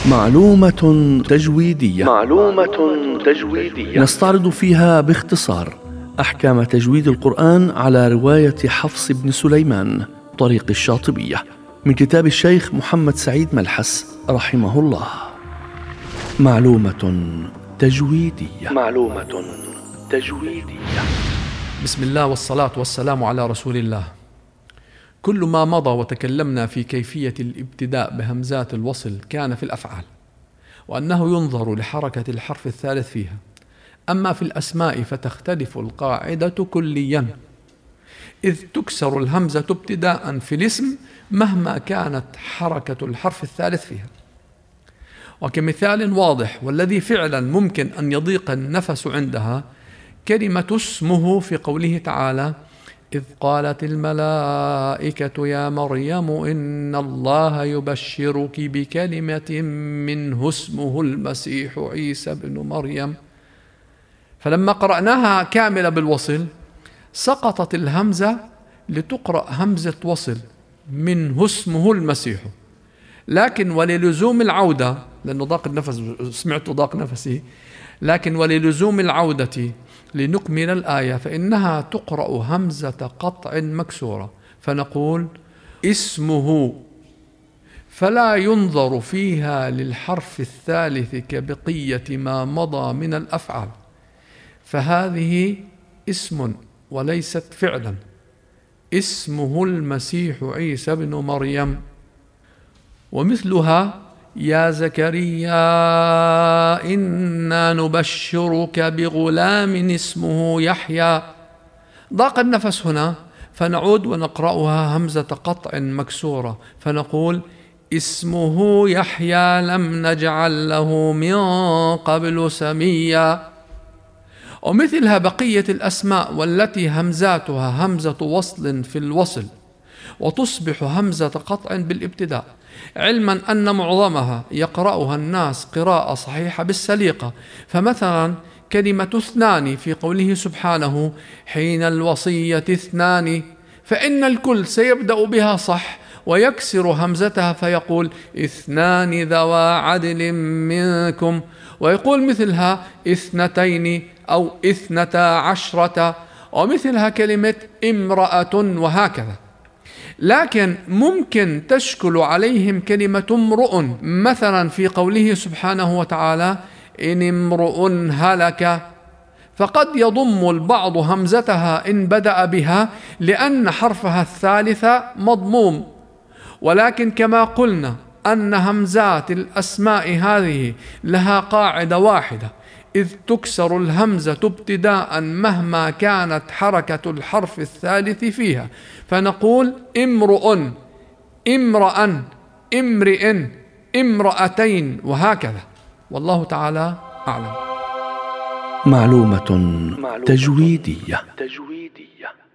معلومة تجويدية نستعرض فيها باختصار أحكام تجويد القرآن على رواية حفص بن سليمان طريق الشاطبية من كتاب الشيخ محمد سعيد ملحس رحمه الله. معلومة تجويدية. بسم الله والصلاة والسلام على رسول الله. كل ما مضى وتكلمنا في كيفية الابتداء بهمزات الوصل كان في الأفعال، وأنه ينظر لحركة الحرف الثالث فيها. أما في الأسماء فتختلف القاعدة كليا، إذ تكسر الهمزة ابتداء في الاسم مهما كانت حركة الحرف الثالث فيها. وكمثال واضح والذي فعلا ممكن أن يضيق النفس عندها كلمة اسمه في قوله تعالى: إذ قالت الملائكة يا مريم إن الله يبشرك بكلمة منه اسمه المسيح عيسى بن مريم. فلما قرأناها كاملة بالوصل سقطت الهمزة لتقرأ همزة وصل منه اسمه المسيح، لكن وللزوم العودة، لأنه ضاق النفس، سمعت ضاق نفسي، لكن وللزوم العودة لنكمل الآية فإنها تقرأ همزة قطع مكسورة، فنقول اسمه، فلا ينظر فيها للحرف الثالث كبقية ما مضى من الأفعال، فهذه اسم وليست فعلا. اسمه المسيح عيسى بن مريم. ومثلها يا زكريا إنا نبشرك بغلام اسمه يحيى. ضاق النفس هنا فنعود ونقرأها همزة قطع مكسورة، فنقول اسمه يحيى لم نجعل له من قبل سميا. ومثلها بقية الأسماء والتي همزاتها همزة وصل في الوصل وتصبح همزة قطع بالابتداء، علما أن معظمها يقرأها الناس قراءة صحيحة بالسليقة. فمثلا كلمة اثنان في قوله سبحانه حين الوصية اثنان، فإن الكل سيبدأ بها صح ويكسر همزتها فيقول اثنان ذوى عدل منكم، ويقول مثلها اثنتين أو اثنتا عشرة، ومثلها كلمة امرأة، وهكذا. لكن ممكن تشكل عليهم كلمة امرؤ، مثلا في قوله سبحانه وتعالى إن امرؤ هلك، فقد يضم البعض همزتها إن بدأ بها لأن حرفها الثالث مضموم. ولكن كما قلنا أن همزات الأسماء هذه لها قاعدة واحدة، إذ تكسر الهمزة ابتداء مهما كانت حركة الحرف الثالث فيها، فنقول امرؤ، امرأ، امرئ، امرأتين، وهكذا. والله تعالى أعلم. معلومة تجويدية.